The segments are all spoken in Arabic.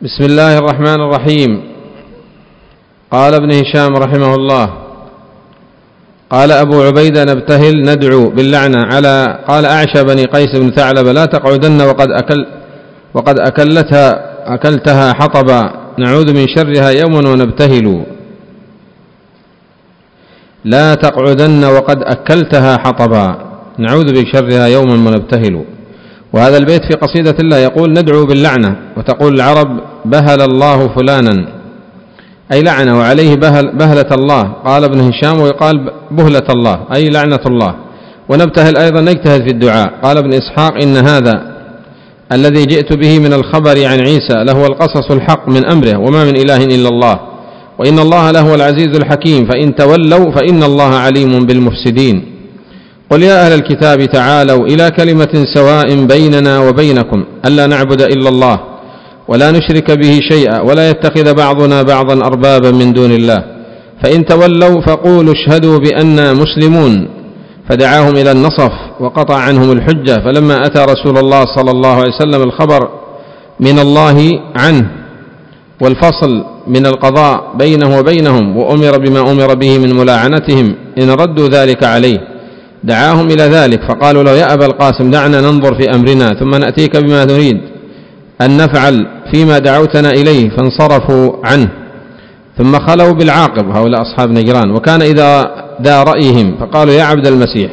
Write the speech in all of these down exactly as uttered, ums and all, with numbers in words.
بسم الله الرحمن الرحيم. قال ابن هشام رحمه الله: قال أبو عبيدة: نبتهل ندعو باللعنة على قال أعشى بني قيس بن ثعلبة: لا تقعدن وقد أكل وقد أكلتها أكلتها حطبا، نعوذ من شرها يوما ونبتهل. لا تقعدن وقد أكلتها حطبا، نعوذ بشرها يوما ونبتهل. وهذا البيت في قصيدة الله يقول: ندعو باللعنة، وتقول العرب: بهل الله فلانا، أي لعنة وعليه بهل بهلة الله. قال ابن هشام: ويقال بهلة الله أي لعنة الله. ونبتهل أيضا نجتهد في الدعاء. قال ابن إسحاق: إن هذا الذي جئت به من الخبر عن عيسى لهو القصص الحق من أمره، وما من إله إلا الله، وإن الله لهو العزيز الحكيم، فإن تولوا فإن الله عليم بالمفسدين. قل يا أهل الكتاب تعالوا إلى كلمة سواء بيننا وبينكم ألا نعبد إلا الله ولا نشرك به شيئا ولا يتخذ بعضنا بعضا أربابا من دون الله، فإن تولوا فقولوا اشهدوا بأننا مسلمون. فدعاهم إلى النصف وقطع عنهم الحجة. فلما أتى رسول الله صلى الله عليه وسلم الخبر من الله عنه والفصل من القضاء بينه وبينهم، وأمر بما أمر به من ملاعنتهم إن ردوا ذلك عليه، دعاهم إلى ذلك. فقالوا له: يا أبا القاسم، دعنا ننظر في أمرنا ثم نأتيك بما نريد أن نفعل فيما دعوتنا إليه. فانصرفوا عنه ثم خلوا بالعاقب، هؤلاء أصحاب نجران، وكان إذا دا رأيهم فقالوا: يا عبد المسيح،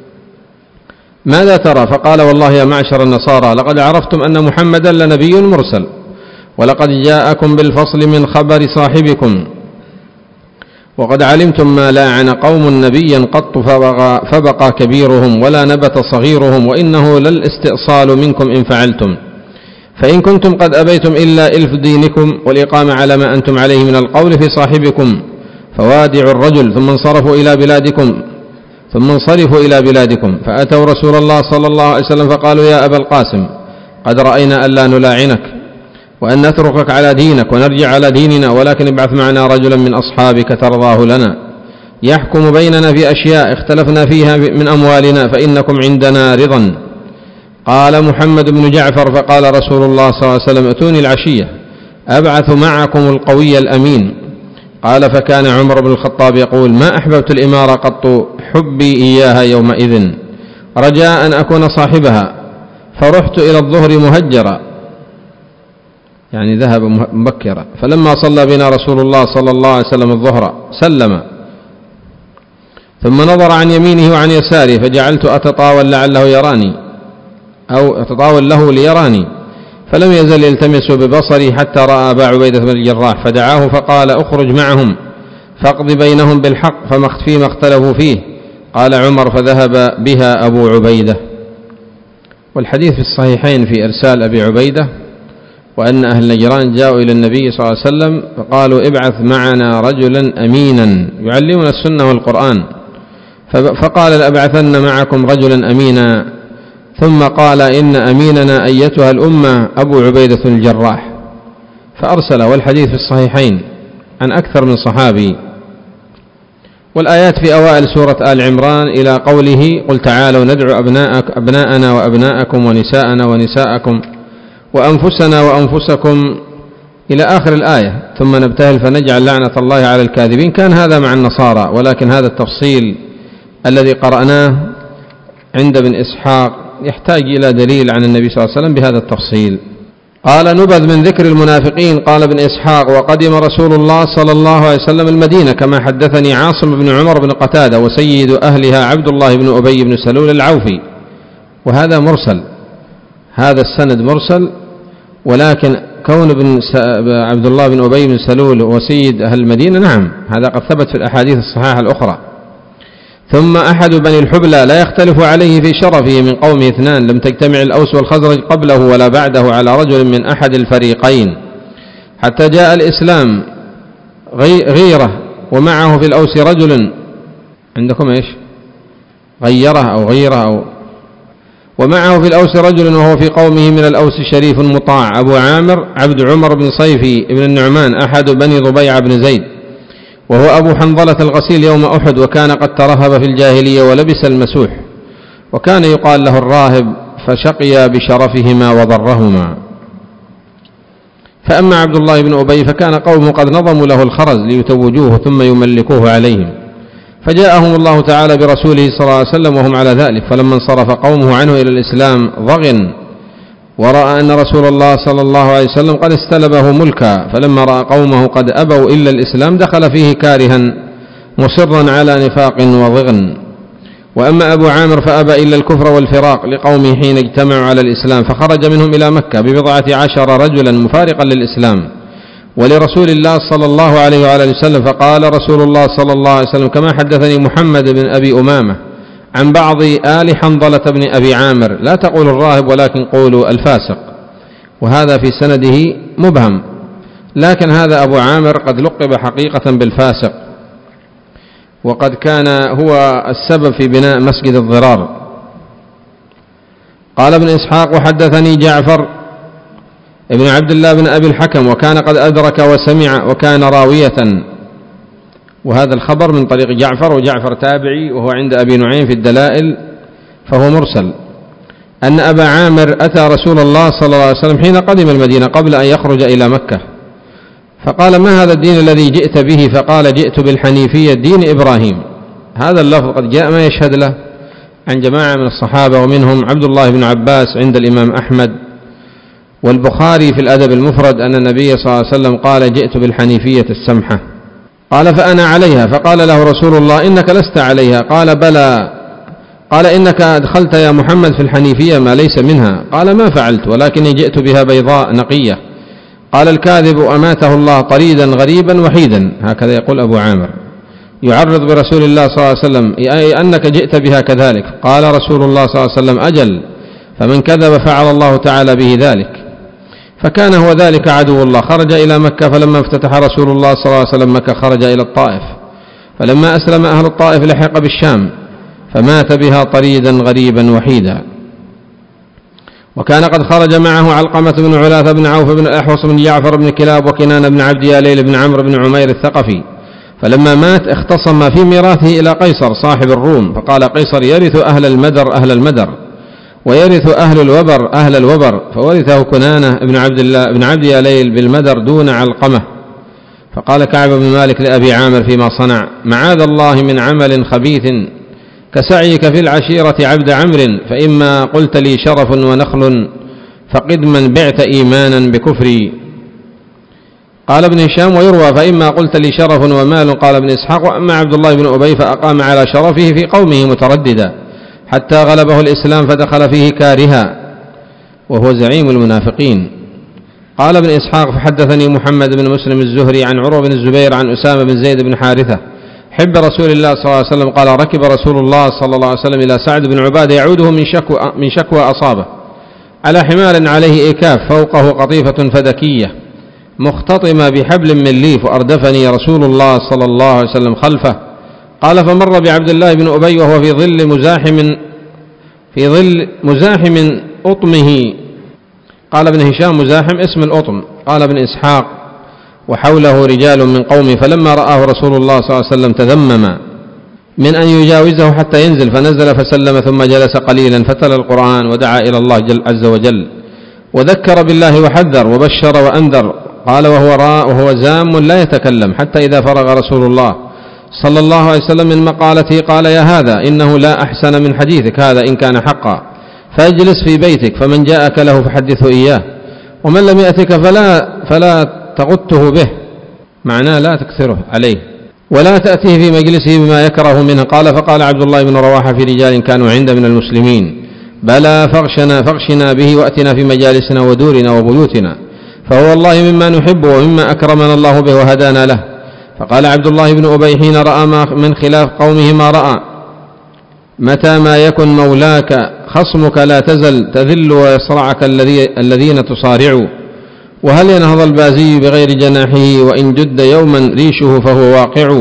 ماذا ترى؟ فقال: والله يا معشر النصارى، لقد عرفتم أن محمدا لنبي مرسل، ولقد جاءكم بالفصل من خبر صاحبكم، وقد علمتم ما لاعن قوم نبيا قط فبقى, فبقى كبيرهم ولا نبت صغيرهم، وإنه للاستئصال منكم إن فعلتم، فإن كنتم قد أبيتم إلا إلف دينكم والإقامة على ما أنتم عليه من القول في صاحبكم، فوادعوا الرجل. ثم انصرفوا إلى بلادكم ثم انصرفوا إلى بلادكم فأتوا رسول الله صلى الله عليه وسلم فقالوا: يا أبا القاسم، قد رأينا ألا نلاعنك وأن نتركك على دينك ونرجع على ديننا، ولكن ابعث معنا رجلا من أصحابك ترضاه لنا يحكم بيننا في أشياء اختلفنا فيها من أموالنا، فإنكم عندنا رضا. قال محمد بن جعفر: فقال رسول الله صلى الله عليه وسلم: ائتوني العشية أبعث معكم القوي الأمين. قال: فكان عمر بن الخطاب يقول: ما أحببت الإمارة قط حبي إياها يومئذ رجاء أن أكون صاحبها، فرحت إلى الظهر مهجرا، يعني ذهب مبكرا، فلما صلى بنا رسول الله صلى الله عليه وسلم الظهر سلم، ثم نظر عن يمينه وعن يساره، فجعلت أتطاول لعله يراني أو أتطاول له ليراني، فلم يزل يلتمس ببصري حتى رأى أبا عبيدة بن الجراح، فدعاه فقال: أخرج معهم فاقض بينهم بالحق فيما اختلفوا فيه. قال عمر: فذهب بها أبو عبيدة. والحديث في الصحيحين في إرسال أبي عبيدة، وأن أهل نجران جاءوا إلى النبي صلى الله عليه وسلم فقالوا: ابعث معنا رجلا أمينا يعلمنا السنة والقرآن، فقال: لأبعثن معكم رجلا أمينا، ثم قال: إن أميننا أيتها الأمة أبو عبيدة الجراح، فأرسل. والحديث في الصحيحين عن أكثر من صحابي. والآيات في أوائل سورة آل عمران إلى قوله: قل تعالوا ندعو أبناءنا وأبناءكم ونساءنا ونساءكم وأنفسنا وأنفسكم إلى آخر الآية، ثم نبتهل فنجعل لعنة الله على الكاذبين. كان هذا مع النصارى، ولكن هذا التفصيل الذي قرأناه عند ابن إسحاق يحتاج إلى دليل عن النبي صلى الله عليه وسلم بهذا التفصيل. قال: نبذ من ذكر المنافقين. قال ابن إسحاق: وقدم رسول الله صلى الله عليه وسلم المدينة، كما حدثني عاصم بن عمر بن قتادة، وسيد أهلها عبد الله بن أبي بن سلول العوفي. وهذا مرسل، هذا السند مرسل، ولكن كون ابن عبد الله بن أبي بن سلول وسيد أهل المدينة نعم، هذا قد ثبت في الأحاديث الصحيحة الأخرى. ثم أحد بني الحبلى لا يختلف عليه في شرفه من قومه اثنان، لم تجتمع الأوس والخزرج قبله ولا بعده على رجل من أحد الفريقين حتى جاء الإسلام غيره، ومعه في الأوس رجل عندكم إيش غيره أو غيره أو ومعه في الأوس رجل وهو في قومه من الأوس شريف مطاع، أبو عامر عبد عمر بن صيفي بن النعمان أحد بني ضبيعة بن زيد، وهو أبو حنظلة الغسيل يوم أحد، وكان قد ترهب في الجاهلية ولبس المسوح، وكان يقال له الراهب، فشقي بشرفهما وضرهما. فأما عبد الله بن أبي فكان قومه قد نظموا له الخرز ليتوجوه ثم يملكوه عليهم، فجاءهم الله تعالى برسوله صلى الله عليه وسلم وهم على ذلك، فلما انصرف قومه عنه إلى الإسلام ضغن ورأى أن رسول الله صلى الله عليه وسلم قد استلبه ملكا، فلما رأى قومه قد أبوا إلا الإسلام دخل فيه كارها مصرا على نفاق وضغن. وأما أبو عامر فأبى إلا الكفر والفراق لقومه حين اجتمعوا على الإسلام، فخرج منهم إلى مكة ببضعة عشر رجلا مفارقا للإسلام ولرسول الله صلى الله عليه وآله وسلم، فقال رسول الله صلى الله عليه وسلم كما حدثني محمد بن أبي أمامة عن بعض آل حنظلة بن أبي عامر: لا تقولوا الراهب ولكن قولوا الفاسق. وهذا في سنده مبهم، لكن هذا أبو عامر قد لقب حقيقة بالفاسق، وقد كان هو السبب في بناء مسجد الضرار. قال ابن إسحاق: وحدثني جعفر ابن عبد الله بن أبي الحكم وكان قد أدرك وسمع وكان راوية. وهذا الخبر من طريق جعفر، وجعفر تابعي وهو عند أبي نعيم في الدلائل فهو مرسل، أن أبا عامر أتى رسول الله صلى الله عليه وسلم حين قدم المدينة قبل أن يخرج إلى مكة، فقال: ما هذا الدين الذي جئت به؟ فقال: جئت بالحنيفية دين إبراهيم. هذا اللفظ قد جاء ما يشهد له عن جماعة من الصحابة، ومنهم عبد الله بن عباس عند الإمام أحمد، والبخاري في الأدب المفرد أن النبي صلى الله عليه وسلم قال: جئت بالحنيفية السمحة. قال: فأنا عليها. فقال له رسول الله: إنك لست عليها. قال: بلى. قال: إنك أدخلت يا محمد في الحنيفية ما ليس منها. قال: ما فعلت، ولكني جئت بها بيضاء نقية. قال: الكاذب أماته الله طريدا غريبا وحيدا. هكذا يقول أبو عامر يعرض برسول الله صلى الله عليه وسلم: أي أنك جئت بها كذلك. قال رسول الله صلى الله عليه وسلم: أجل، فمن كذب فعل الله تعالى به ذلك. فكان هو ذلك عدو الله. خرج إلى مكة، فلما افتتح رسول الله صلى الله عليه وسلم مكة خرج إلى الطائف، فلما أسلم أهل الطائف لحق بالشام، فمات بها طريدا غريبا وحيدا. وكان قد خرج معه علقمة بن علاثة بن عوف بن الأحوص بن جعفر بن كلاب وكنان بن عبد ياليل بن عمرو بن عمير الثقفي، فلما مات اختصم في ميراثه إلى قيصر صاحب الروم، فقال قيصر: يرث أهل المدر أهل المدر، ويرث أهل الوبر أهل الوبر، فورثه كنانة بن عبد الله بن عبد ياليل بالمدر دون علقمة. فقال كعب بن مالك لأبي عامر فيما صنع: معاذ الله من عمل خبيث كسعيك في العشيرة عبد عمرو، فإما قلت لي شرف ونخل فقد من بعت إيمانا بكفري. قال ابن هشام: ويروى: فإما قلت لي شرف ومال. قال ابن إسحاق: وأما عبد الله بن أبي فأقام على شرفه في قومه مترددا حتى غلبه الإسلام فدخل فيه كارها، وهو زعيم المنافقين. قال ابن إسحاق: فحدثني محمد بن مسلم الزهري عن عروة بن الزبير عن أسامة بن زيد بن حارثة حب رسول الله صلى الله عليه وسلم قال: ركب رسول الله صلى الله عليه وسلم إلى سعد بن عبادة يعوده من شكوى, من شكوى أصابه على حمار عليه إكاف فوقه قطيفة فدكية مختطمة بحبل من ليف، وأردفني رسول الله صلى الله عليه وسلم خلفه. قال: فمر بعبد الله بن أبي وهو في ظل مزاحم في ظل مزاحم أطمه. قال ابن هشام: مزاحم اسم الأطم. قال ابن إسحاق: وحوله رجال من قومه، فلما رآه رسول الله صلى الله عليه وسلم تذمم من أن يجاوزه حتى ينزل، فنزل فسلم ثم جلس قليلا فتلا القرآن ودعا إلى الله جل عز وجل وذكر بالله وحذر وبشر وأنذر. قال وهو راء وهو زام لا يتكلم، حتى إذا فرغ رسول الله صلى الله عليه وسلم من مقالته قال: يا هذا إنه لا أحسن من حديثك هذا إن كان حقا، فاجلس في بيتك، فمن جاءك له فحدثه إياه، ومن لم يأتك فلا, فلا تغته به، معناه لا تكثره عليه، ولا تأتيه في مجلسه بما يكره منه. قال: فقال عبد الله بن رواحة في رجال كانوا عند من المسلمين: بلى، فاغشنا, فاغشنا به وأتنا في مجالسنا ودورنا وبيوتنا، فهو والله مما نحب ومما أكرمنا الله به وهدانا له. فقال عبد الله بن أبي حين رأى من خلاف قومه ما رأى: متى ما يكن مولاك خصمك لا تزل تذل ويصرعك الذين تصارعوا، وهل ينهض البازي بغير جناحه وإن جد يوما ريشه فهو واقع.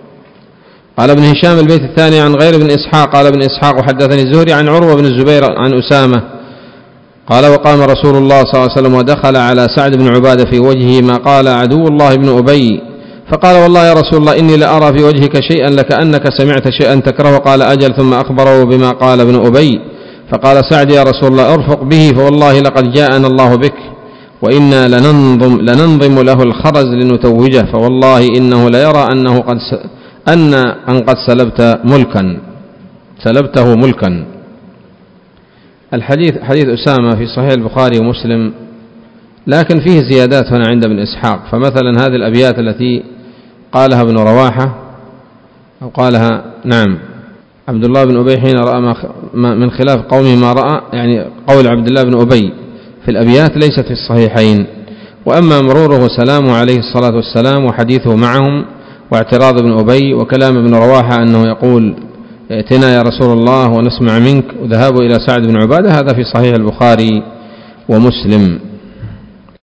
قال ابن هشام البيت الثاني عن غير ابن إسحاق. قال ابن إسحاق: وحدثني الزهري عن عروة بن الزبير عن أسامة قال: وقام رسول الله صلى الله عليه وسلم ودخل على سعد بن عبادة في وجهه ما قال عدو الله بن أبي، فقال: والله يا رسول الله إني لأرى في وجهك شيئا لكأنك سمعت شيئا تكره. قال: أجل. ثم أخبره بما قال ابن أبي، فقال سعد: يا رسول الله ارفق به، فوالله لقد جاءنا الله بك وإنا لننظم, لننظم له الخرز لنتوجه، فوالله إنه ليرى أنه قد س... أن أن قد سلبت ملكا سلبته ملكا. الحديث حديث أسامة في صحيح البخاري ومسلم، لكن فيه زيادات هنا عند ابن إسحاق. فمثلا هذه الأبيات التي قالها ابن رواحة أو قالها نعم عبد الله بن أبي حين رأى ما من خلاف قومه ما رأى، يعني قول عبد الله بن أبي في الأبيات ليست في الصحيحين. وأما مروره وسلامه عليه الصلاة والسلام وحديثه معهم واعتراض ابن أبي وكلام ابن رواحة أنه يقول ائتنا يا رسول الله ونسمع منك وذهابه إلى سعد بن عبادة، هذا في صحيح البخاري ومسلم.